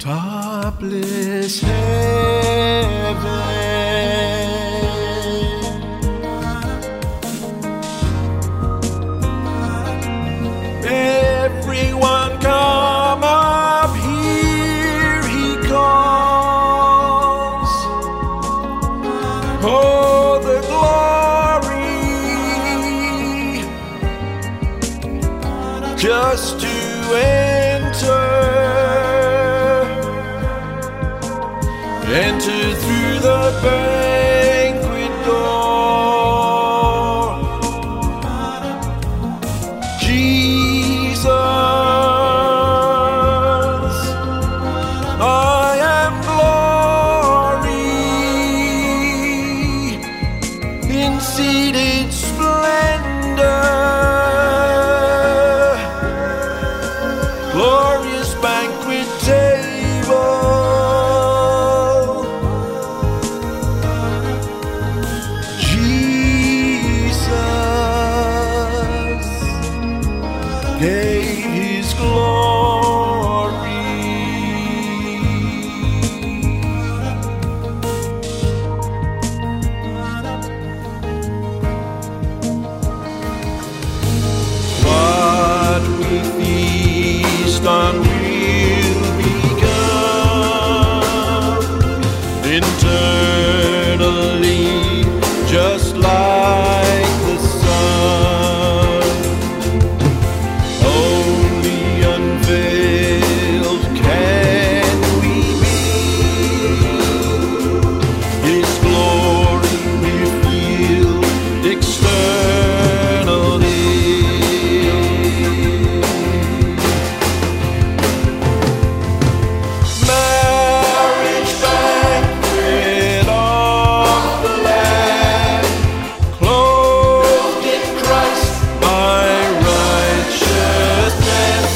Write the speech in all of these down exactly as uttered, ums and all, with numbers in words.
topless heaven. Everyone come up, here he comes. Oh, the glory just to enter. Enter through the banquet door. Jesus, I am glory in seated splendor. Glorious banquet table. Gave his glory. What we feast on will become eternally, just like the sun. Unveiled can we be, His glory revealed externally. Marriage banquet of the Lamb, clothed in Christ my righteousness,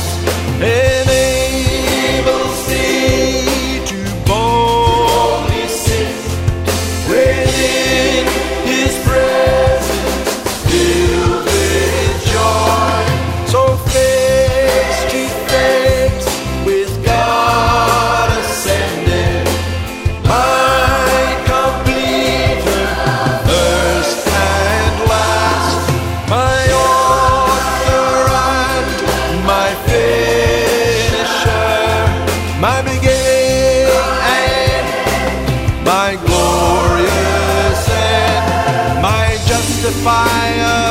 enables thee to boldly sit within His presence, filled with joy. So face to face with God ascended, my completer, first and last, my author and my finisher, my beginning and my glorious end, my justifier,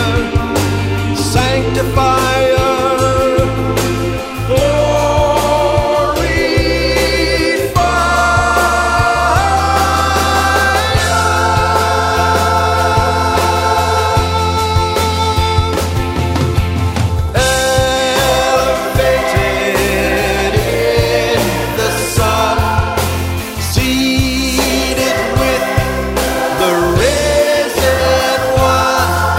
sanctifier, elevated in the Son, seated with the risen One.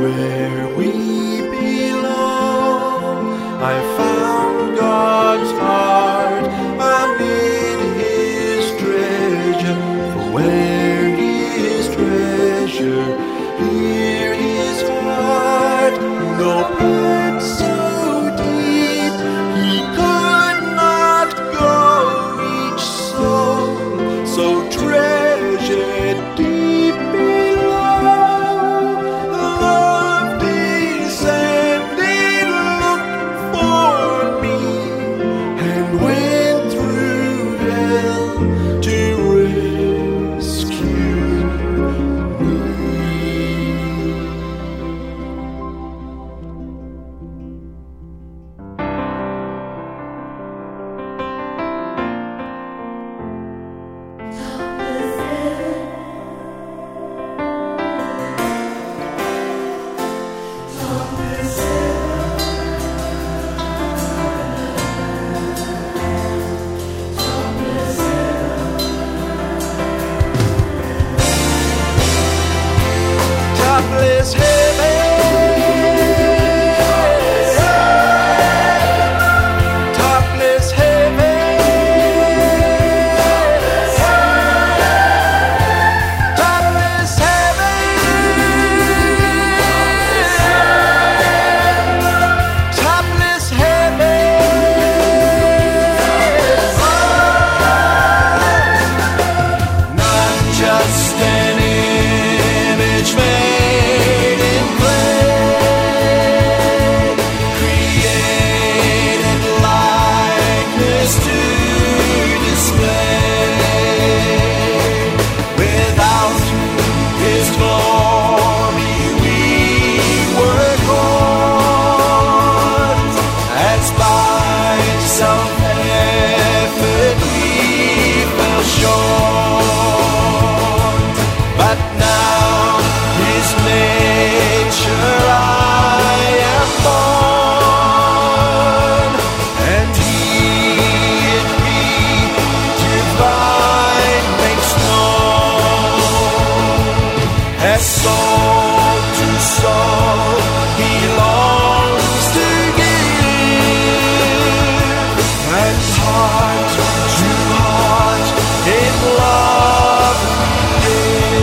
where we belong. I found God's heart amid his treasure. For where his treasure, here his heart. No pit so deep he could not go each soul, so treasured deep below. Love descended, looked for me, and went through hell to rescue me. Topless heaven, topless heaven, topless heaven, topless heaven. Not just an image made in clay, created likeness to display. Without his glory we were gone, as by self-effort we fell short. But now his nature I am born, and he it be divine makes known. As soul to soul he longs to give, and heart to heart in love we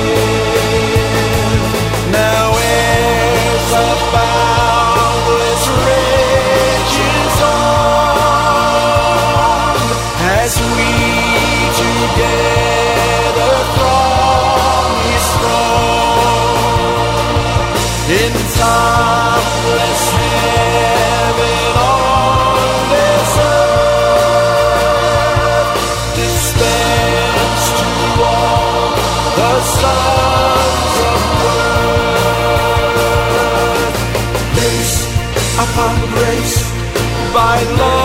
live. Now is a boundless riches on, as we together throng his throne. In topless heaven on this earth, dispense to all the sons of earth. Grace upon grace, by love